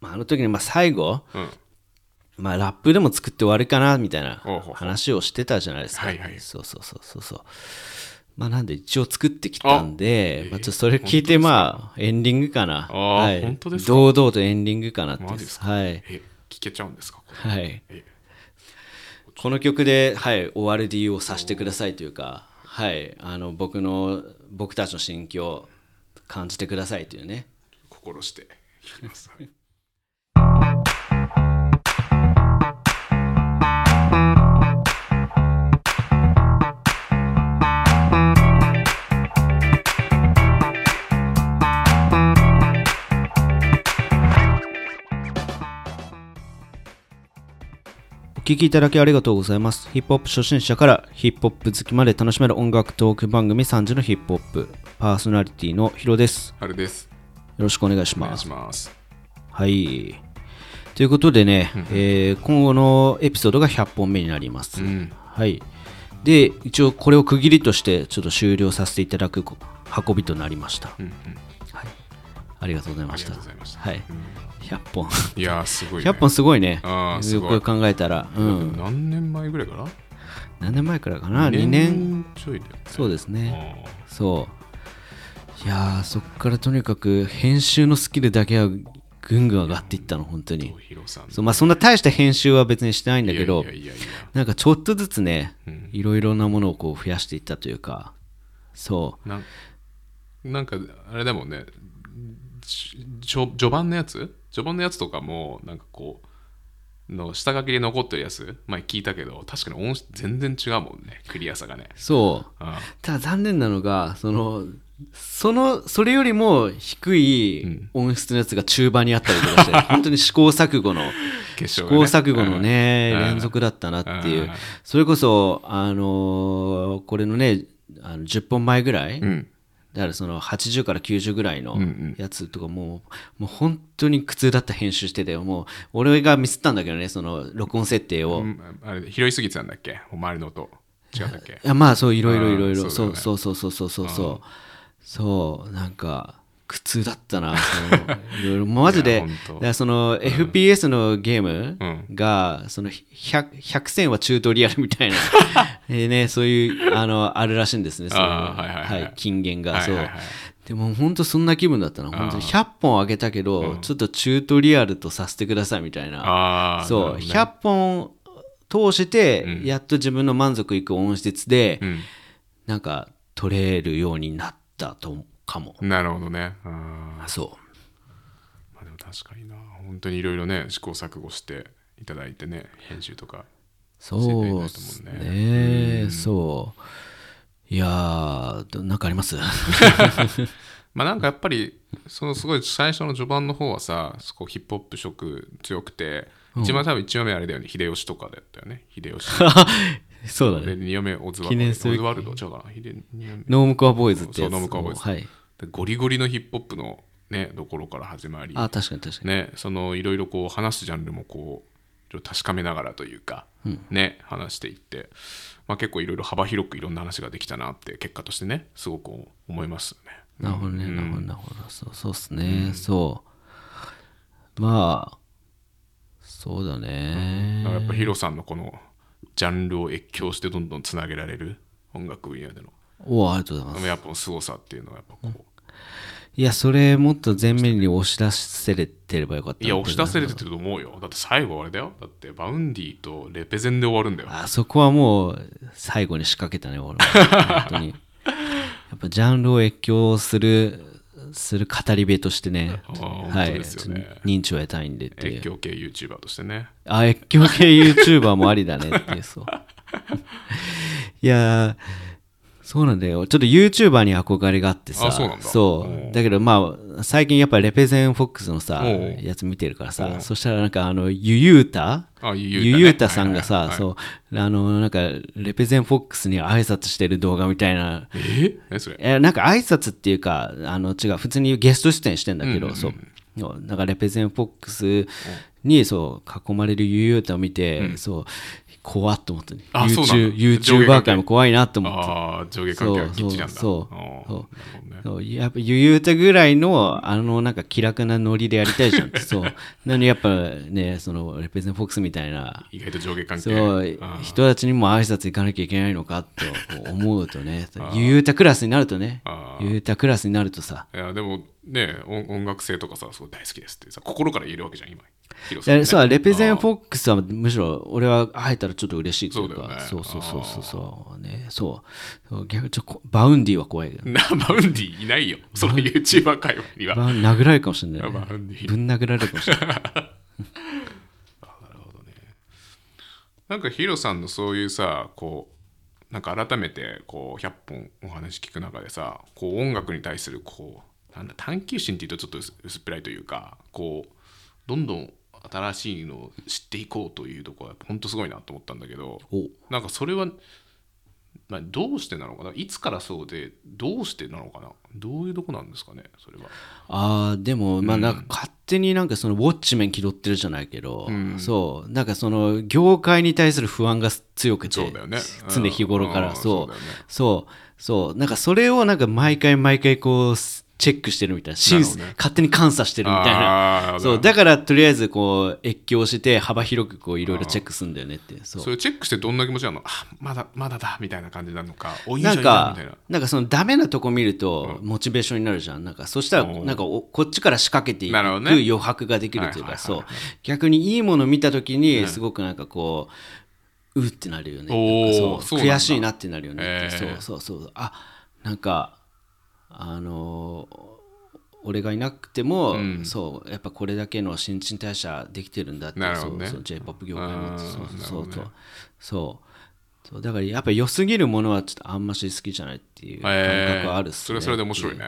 あの時に最後、 うん、 ラップでも作って終わりかなみたいなほうほうほう話をしてたじゃないですか。 はいはい。 そうそうそうそうそう。なんで一応作ってきたんで、ちょっとそれ聞いてエンディングかな。はい。 本当ですか。 堂々とエンディングかなって。 マジですか。 はい。 聞けちゃうんですか。 はい。この曲で、はい、終わる理由をさせてくださいというか、はい、僕たちの心境を感じてくださいというね。 心していきます。 お聴きいただきありがとうございます。ヒップホップ初心者からヒップホップ好きまで楽しめる音楽トーク番組3時のヒップホップパーソナリティのヒロです。 春です。 よろしくお願いします。 お願いします。 はい。ということでね、今後のエピソードが100本目になります。はい。で、一応これを区切りとしてちょっと終了させていただく運びとなりました。はい。ありがとうございました。はい。100本。 いやすごい、 ね。100本すごいね。 よく考えたら。 何年前ぐらいから何年前からかな ?2 年ちょいだよね。 そうですね。そう。いやそっからとにかく編集のスキルだけはぐんぐん上がっていったの、本当に。そう、そんな大した編集は別にしてないんだけど、なんかちょっとずつね、いろいろなものをこう増やしていったというか、そう。 なんかあれだもんね、序盤のやつとかもなんかこうの下書きで残ってるやつ前聞いたけど、確かに音質全然違うもんね、クリアさがね。 そう。ただ残念なのがそれよりも低い音質のやつが中盤にあったりとかして、本当に試行錯誤の試行錯誤のね連続だったなっていう。それこそこれのね10本前ぐらい、だからその80から90ぐらいのやつとかもう本当に苦痛だった編集してて、もう俺がミスったんだけどね、その録音設定を、 あれ拾いすぎてたんだっけ、周りの音違うんだっけ。 いやそういろいろそうなんか苦痛だったな。マジでその FPS のゲームがその100戦はチュートリアルみたいなね、そういうあるらしいんですね。金言が。そうでも本当そんな気分だったな。本当に100本あげたけど、ちょっとチュートリアルとさせてくださいみたいな。そう100本通してやっと自分の満足いく音質でなんか取れるようになったとかも。 なるほどね。 そう。 でも確かにな、本当にいろいろね試行錯誤していただいてね、編集とかそうですね。そう。いやー、なんかあります？ なんかやっぱりすごい最初の序盤の方はさ、ヒップホップ色強くて、一番多分1話目あれだよね、秀吉とかだったよね。秀吉そうだね。 2話目オズワルド違うかな、 ノームコアボーイズってやつ。 ノームコアボーイズ、 はい、 ゴリゴリのヒップホップのねところから始まり、 確かにね、いろいろこう話すジャンルもこう確かめながらというか、ね、話していって、結構いろいろ幅広くいろんな話ができたなって結果としてね、すごく思いますね。 なるほどね、なるほど。そうっすね。そうだね。 やっぱヒロさんのこのジャンルを越境してどんどんつなげられる音楽分野でのありがとうございます。 やっぱ凄さっていうのはやっぱこう、 いやそれもっと前面に押し出せれてればよかった。 いや押し出せれてると思うよ。だって最後あれだよ、だってバウンディとレペゼンで終わるんだよ。 そこはもう最後に仕掛けたね俺本当に。やっぱジャンルを越境する語り部としてね、 はい、 認知を得たいんでっていう。 越境系 YouTuber としてね。 越境系 YouTuber もありだねっていう。そういやそうなんだよ。ちょっと YouTuber に憧れがあってさ。 そうなんだ。 そうだけど最近やっぱりレペゼンフォックスのさやつ見てるからさ、そしたらなんかゆゆうたさんがさ、そうなんかレペゼンフォックスに挨拶してる動画みたいな。 それなんか挨拶っていうか違う、普通にゲスト出演してんだけど、そうなんかレペゼンフォックスにそう囲まれるユーユータを見て、そう怖っと思ったね。YouTuber 界も怖いなと思って。 ああ、上下関係がきっちりなんだ。 やっぱユーユータぐらいのなんか気楽なノリでやりたいじゃん。そう。なのにやっぱね、そのレペゼンフォックスみたいな意外と上下関係そう人たちにも挨拶行かなきゃいけないのかと思うとね、ユーユータクラスになるとね、ユーユータクラスになるとさ。 いやでもね、音楽性とかさ、すごい大好きですってさ、心から言えるわけじゃん今。 そう、レペゼンフォックスはむしろ俺は会えたらちょっと嬉しいというか、そうね、そう逆にバウンディは怖いよ。 バウンディいないよ、その YouTuber 界には。 殴られるかもしれない、ね。ぶん殴られるかもしれない。なるほどね。なんかヒロさんのそういうさ、こうなんか改めてこう100本お話聞く中でさ、こう音楽に対するこうなんだ探求心っていうとちょっと薄っぺらいというか、こうどんどん新しいのを知っていこうというところは本当すごいなと思ったんだけど、なんかそれは、まあ、どうしてなのかな、いつからそうでどうしてなのかな、どういうとこなんですかねそれは。 でもまあなんか勝手になんかそのウォッチメン気取ってるじゃないけど、そうなんかその業界に対する不安が強くて、 そうだよね、 常日頃から、そうなんかそれをなんか毎回こうチェックしてるみたいな、勝手に監査してるみたいな。そうだからとりあえずこう越境して幅広くこういろいろチェックするんだよねって。 それチェックしてどんな気持ちなの？まだだみたいな感じなのか、 なんかそのダメなとこ見るとモチベーションになるじゃん。なんかそしたらなんかこっちから仕掛けていく余白ができるというか、そう逆にいいもの見た時にすごくなんかこうってなるよね。そう悔しいなってなるよねって。そうなんか俺がいなくても、そうやっぱこれだけの新陳代謝できてるんだって、J-POP 業界もそうだからやっぱり良すぎるものはちょっとあんまし好きじゃないっていう感覚はあるっすね。 それで面白いね。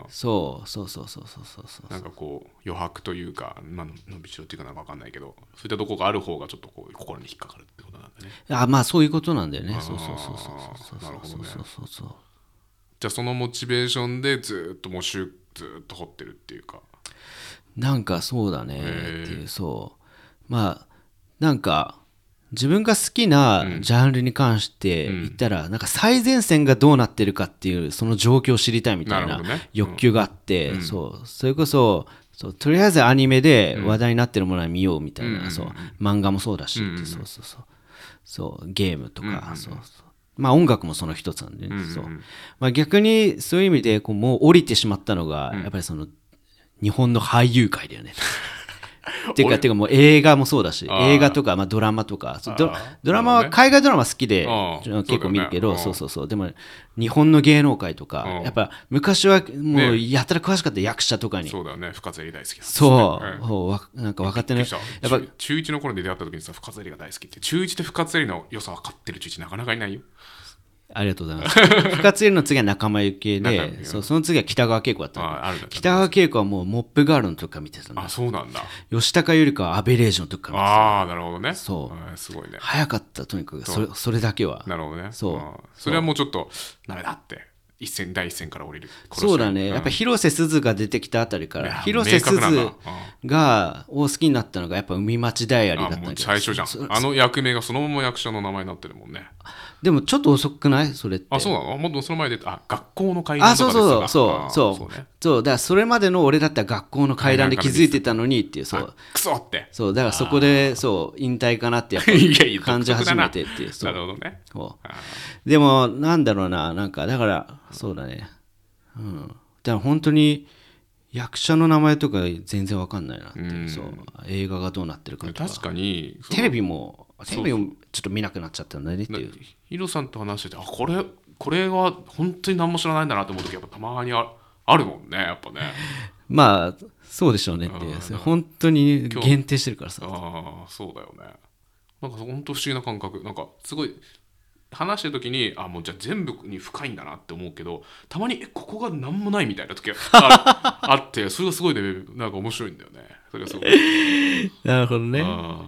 そうなんかこう余白というか、伸びしろっていうかなんか分かんないけど、そういったとこがある方がちょっとこう心に引っかかるってことなんだね。 まあそういうことなんだよね。そうなるほどね。じゃあそのモチベーションでずっとずっと掘ってるっていうか、 なんかそうだねっていう、そうまあなんか自分が好きなジャンルに関して言ったら、なんか最前線がどうなってるかっていうその状況を知りたいみたいな欲求があって、それこそとりあえずアニメで話題になってるものは見ようみたいな、漫画もそうだし、そうゲームとか、まあ音楽もその一つなんで、まあ、逆にそういう意味でこうもう降りてしまったのが、やっぱりその日本の俳優界だよね。っていうかもう映画もそうだし、映画とか、まあ、ドラマとか、ドラマは海外ドラマ好きで結構見るけど、でも日本の芸能界とか、やっぱ昔はもうやたら詳しかった役者とかに、 そうだよね、深津絵里大好きだ、 そうなんか分かってない。 やっぱ中1の頃に出会った時にさ、深津絵里が大好きって、中1で深津絵里の良さ分かってる中1なかなかいないよ。 ありがとうございます。深津絵里の次は仲間由紀恵で、その次は北川景子だったの。北川景子はもうモップガールの時から見てたの。 そうなんだ。 吉高由里香はアベレージの時から見てた。 なるほどね。 そうすごいね。 早かった、とにかくそれだけは。 なるほどね。それはもうちょっとダメだって第一線から降りる。 そうだね。やっぱ広瀬すずが出てきたあたりから、広瀬すずが好きになったのがやっぱ海町ダイアリーだったんだけど、 最初じゃん。あの役名がそのまま役者の名前になってるもんね。 でもちょっと遅くないそれって。 そうなの？もっとその前で学校の階段とかでさ。 そうだからそれまでの俺だったら学校の階段で気づいてたのにっていう、 クソって。 だからそこで引退かなってやっぱ感じ始めてっていう。 なるほどね。 でもなんだろうな、なんかだからそうだね。だから本当に役者の名前とか全然わかんないなっていう。映画がどうなってるかとか。 確かにテレビもちょっと見なくなっちゃったんだねっていう。 ヒロさんと話してて、これは本当に何も知らないんだなと思う時やっぱたまにあるもんね、やっぱね。 まあそうでしょうねっていう。本当に限定してるからさ。 そうだよね。なんか本当不思議な感覚。なんかすごい話してる時にもうじゃあ全部に深いんだなって思うけど、たまにここが何もないみたいな時があって、それがすごいね、なんか面白いんだよね。それがすごい。 なるほどね。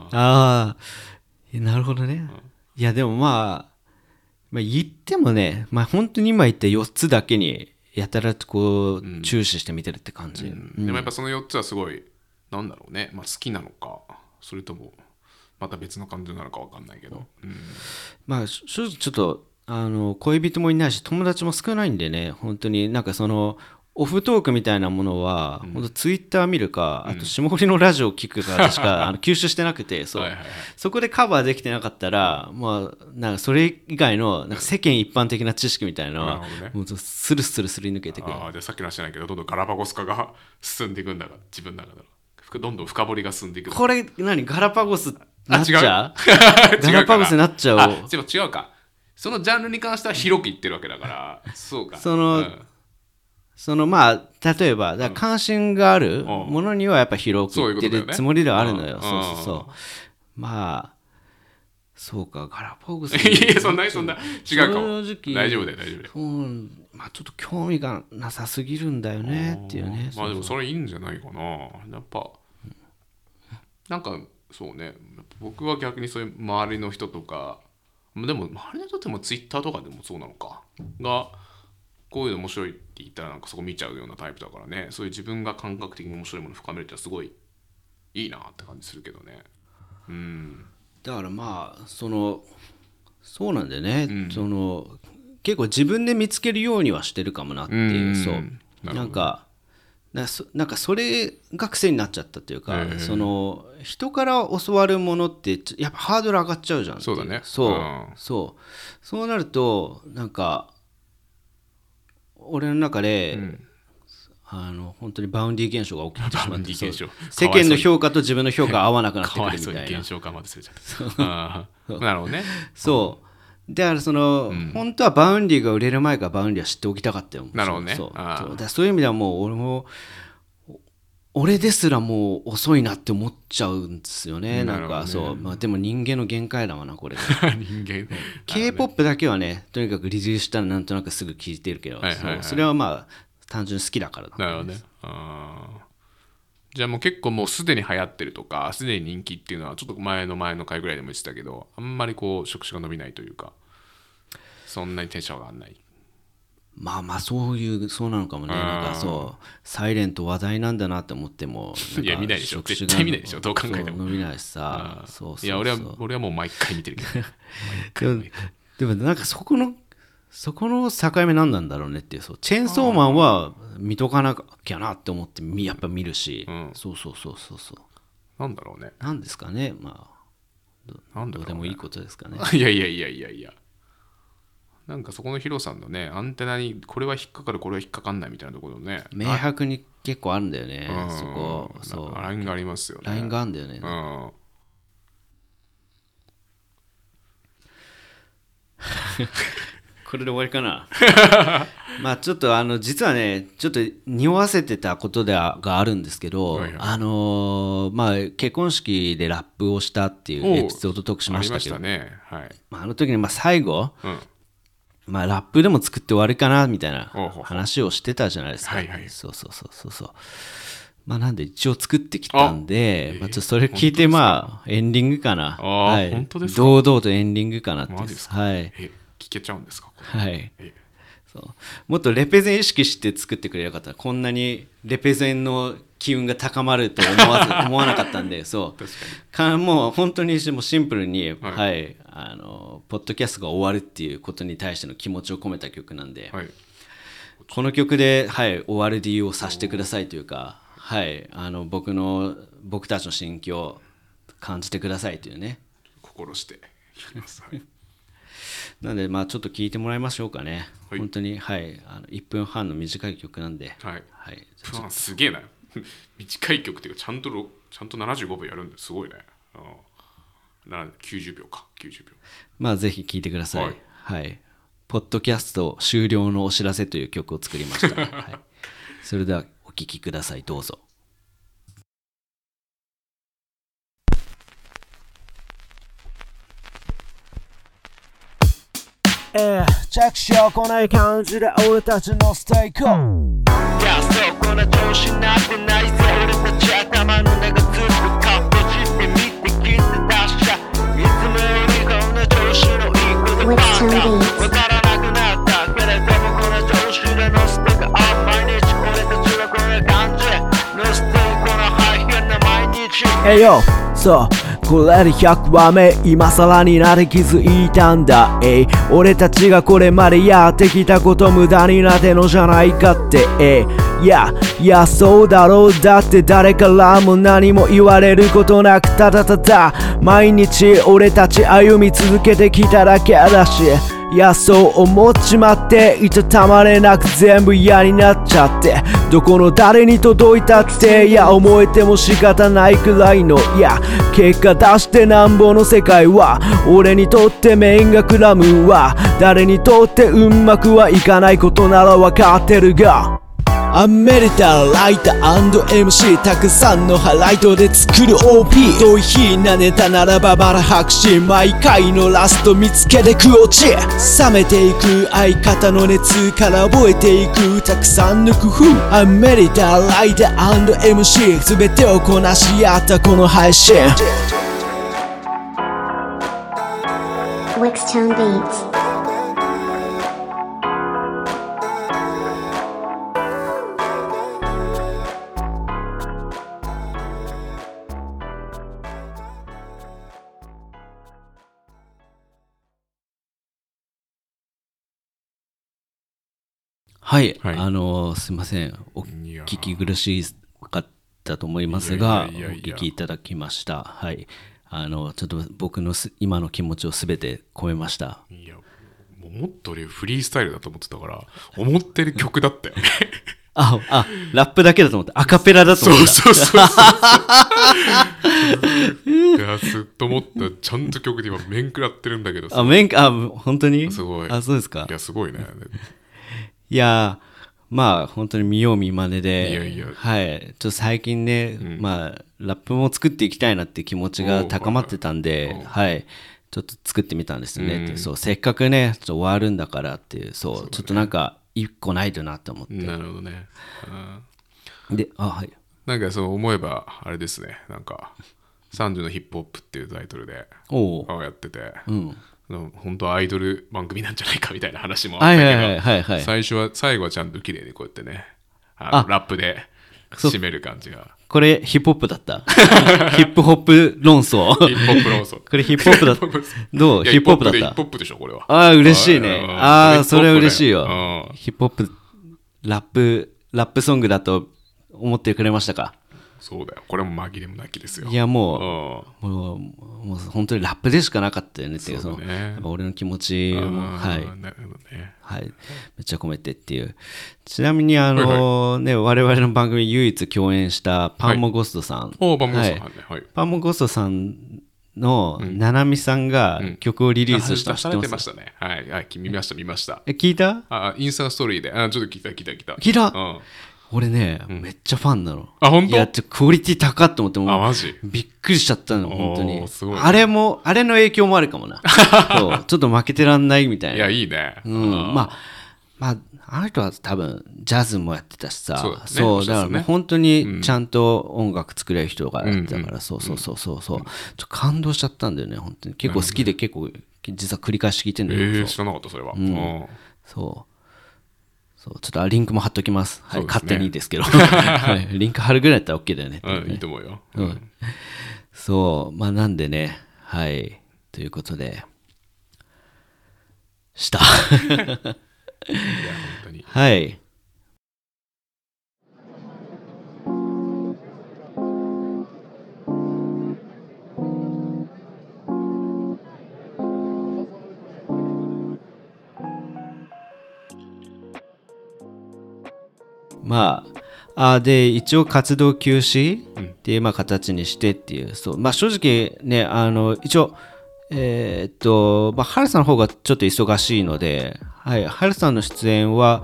なるほどね。いやでもまあ言ってもね、本当に今言った4つだけにやたらとこう注視して見てるって感じ、 でもやっぱその4つはすごいなんだろうね、まあ、好きなのかそれともまた別の感じなのか分かんないけど、 まあ正直ちょっと恋人もいないし友達も少ないんでね、本当になんかそのオフトークみたいなものは、本当ツイッター見るか、あと霜降りのラジオ聞くかでしか吸収してなくて、そう、そこでカバーできてなかったら、まあなんかそれ以外のなんか世間一般的な知識みたいなのは、もうスルスルすり抜けてくる。 じゃあさっきの話じゃないけど、どんどんガラパゴス化が進んでいくんだが、自分の中でどんどん深掘りが進んでいく。 これ何ガラパゴスなっちゃう？ガラパゴスになっちゃう。 でも違うか。そのジャンルに関しては広く言ってるわけだから、そうか。 そのまあ例えばだ関心があるものにはやっぱ広く言ってるつもりではあるのよ。そうまあそうか、ガラパゴス。 いやそんな違うかも。 正直大丈夫だよ。 まあちょっと興味がなさすぎるんだよねっていうね。 まあでもそれいいんじゃないかな。やっぱなんかそうね、僕は逆にそういう周りの人とか、でも周りの人ってもツイッターとかでもそうなのかがこういうの面白いって言ったらなんかそこ見ちゃうようなタイプだからね、そういう自分が感覚的に面白いものを深めるってのはすごいいいなって感じするけどね。 だからまあそうなんだよね、結構自分で見つけるようにはしてるかもなっていう、なんかそれが癖になっちゃったというか、人から教わるものってやっぱハードル上がっちゃうじゃん。 そうだね。 そうなるとなんか俺の中で、本当にバウンディ現象が起きてしまって、世間の評価と自分の評価が合わなくなってくるみたいな。 現象化までするじゃん。なるほどね。 そうだから本当はバウンディが売れる前からバウンディは知っておきたかったよ。 なるほどね。 そういう意味ではもう俺ですらもう遅いなって思っちゃうんですよね。なんかでも人間の限界だわなこれ。 人間。 K-POP だけはね、とにかくリリースしたらなんとなくすぐ聴いてるけど、それはまあ単純に好きだからだ。 なるほどね。じゃあもう結構もうすでに流行ってるとかすでに人気っていうのはちょっと前の回ぐらいでも言ってたけど、あんまりこう触手が伸びないというか、そんなにテンション上がらない。 まあそうなのかもね。なんかサイレント話題なんだなって思っても、 いや見ないでしょ、絶対見ないでしょ、どう考えても伸びないしさ。 いや俺はもう毎回見てるけどでもなんかそこの境目何なんだろうねっていう。チェーンソーマンは見とかなきゃなって思ってやっぱ見るし、そうなんだろうね。 なんですかね。まあなんだろうね、 どうでもいいことですかね。 いやなんかそこのヒロさんのねアンテナにこれは引っかかるこれは引っかかんないみたいなところね、 明白に結構あるんだよね。 ラインがありますよね。 ラインがあるんだよね。これで終わりかな。まあちょっと実はねちょっと匂わせてたことがあるんですけど、まあ結婚式でラップをしたっていうエピソードトークしましたけど、 ありましたね。はい。 あの時に最後、まあラップでも作って終わりかなみたいな話をしてたじゃないですか。そうまあなんで一応作ってきたんで、ちょっとそれ聞いてまあエンディングかな。 本当ですか。 堂々とエンディングかなって。はい。 聞けちゃうんですか。 はい。もっとレペゼン意識して作ってくれなかったらこんなにレペゼンの機運が高まると思わなかったんで、もう本当にもうシンプルに、ポッドキャストが終わるっていうことに対しての気持ちを込めた曲なんで、この曲で、終わる理由をさせてくださいというか、僕たちの心境を感じてくださいというね。 心していきます。 なのでちょっと聞いてもらいましょうかね。本当に1分半の短い曲なんで、 すげえな。短い曲っていうかちゃんと75分やるんですごいね。90秒か90秒。 ぜひ聴いてください。ポッドキャスト終了のお知らせという曲を作りました。それではお聴きください、どうぞ。着手を来ない感じで俺たちのステイク。いやそうこんな調子になってないぜ。俺たち頭の中ずっとカットして見てきて出しちゃ。いつもよりこんな調子のいいことばっかわからなくなったけれどもこんな調子でのステイク Hey yo そうこれで100話目今更になって気づいたんだ俺たちがこれまでやってきたこと無駄になってのじゃないかっていやそうだろうだって誰からも何も言われることなくただただ毎日俺たち歩み続けてきただけだしいやそう思っちまっていたたまれなく全部嫌になっちゃってどこの誰に届いたっていや思えても仕方ないくらいのいや結果出してなんぼの世界は俺にとってメインがクラムは誰にとってうまくはいかないことならわかってるがアメリカライター &MC たくさんのハイライトで作る OP どうひなネタならばバラ白紙毎回のラスト見つけてくオチ冷めていく相方の熱から覚えていくたくさんの工夫アメリカライター &MC 全てをこなし合ったこの配信 Wixtone Beats はい、すいません、お聞き苦しかったと思いますが、お聞きいただきました。はい、ちょっと僕の今の気持ちをすべて込めました。 いや、もっと俺フリースタイルだと思ってたから、思ってる曲だったよね。 ラップだけだと思って、アカペラだと思った。 そう。いや、ずっと思った。ちゃんと曲で今、面食らってるんだけどさ。 本当に？ すごい。 そうですか。 いや、すごいね。 いやまあ本当に見よう見まねで、 いやはい、ちょっと最近ね、まあラップも作っていきたいなって気持ちが高まってたんで、はい、ちょっと作ってみたんですね。そうせっかくね、ちょっと終わるんだからっていう、そう、ちょっとなんか一個ないとなと思って。 なるほどね。 で、はい。 なんかそう思えばあれですね、なんか30のヒップホップっていうタイトルでやってて。本当はアイドル番組なんじゃないかみたいな話もあったけど、最後はちゃんと綺麗にこうやってね、ラップで締める感じが。 これヒップホップだった。ヒップホップ論争。 ヒップホップ論争。 これヒップホップだった。どう？ヒップホップだった。 ヒップホップでしょこれは。 嬉しいね。それは嬉しいよ。ヒップホップラップソングだと思ってくれましたか？ そうだよ。これも紛れもなきですよ。 いやもう本当にラップでしかなかったよねっていう、俺の気持ちもはい、 なるほどね、 はい、めっちゃ込めてっていう。ちなみにね、我々の番組唯一共演したパンモゴストさん、パンモゴストさんのななみさんが曲をリリースした知ってます？出されてましたね。はい、見ました。 聞いた？ インスタストーリーで、ちょっと聞いた。俺ね、めっちゃファンなの。 本当？ いや、クオリティ高って思って、 マジ？ びっくりしちゃったの、本当に。 すごいね。 あれの影響もあるかもな。そう、ちょっと負けてらんないみたいな。 いや、いいね。 まあ、あの人は多分、ジャズもやってたしさ。 そう、 だからもう本当にちゃんと音楽作れる人がやってたから、そう。ちょっと感動しちゃったんだよね、本当に。結構好きで、結構、実は繰り返し聞いてるんだけど。 知らなかった、それは。 そう。ちょっとリンクも貼っときます。はい、勝手にいいですけど。リンク貼るぐらいだったら OK だよね。 いいと思うよ。 そう、なんでね、はい、ということで、した。いや、本当に。 はい。で一応活動休止っていう形にしてっていう、正直ね、一応ハルさんの方がちょっと忙しいので、はい、ハルさんの出演は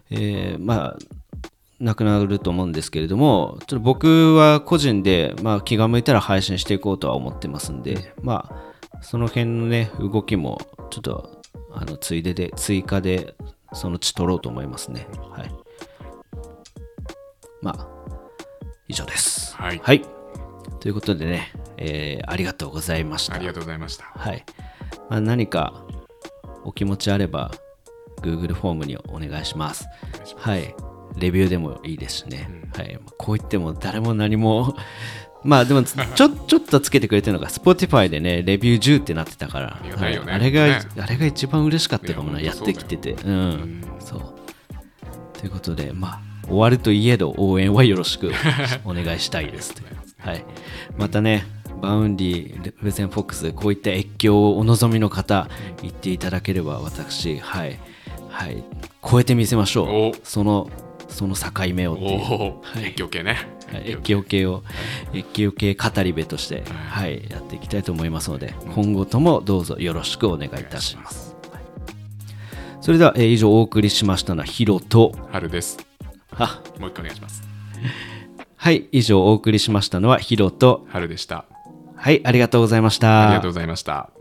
なくなると思うんですけれども、ちょっと僕は個人で気が向いたら配信していこうとは思ってますんで、その辺のね動きもちょっと追加でそのうち取ろうと思いますね。はい。以上です。 はい。 ということでね、ありがとうございました。 ありがとうございました。 はい。何かお気持ちあれば Google フォームにお願いします。はい。レビューでもいいですしね。はい。こう言っても誰も何もまあでもちょっとつけてくれてるのが Spotify でねレビュー10ってなってたから、 はい、 あれが一番嬉しかったかもな、やってきてて、そうということで、まあ終わるといえど応援はよろしくお願いしたいですはい、またねバウンディ、レプゼンフォックス、こういった越境をお望みの方言っていただければ私はい超えてみせましょう、その境目をっていう、 越境系ね、 越境系語り部として、やっていきたいと思いますので、今後ともどうぞよろしくお願いいたします。それでは、以上お送りしましたのはヒロと春です。もう一回お願いします。 はい、以上お送りしましたのはヒロと春でした。 はい、ありがとうございました。 ありがとうございました。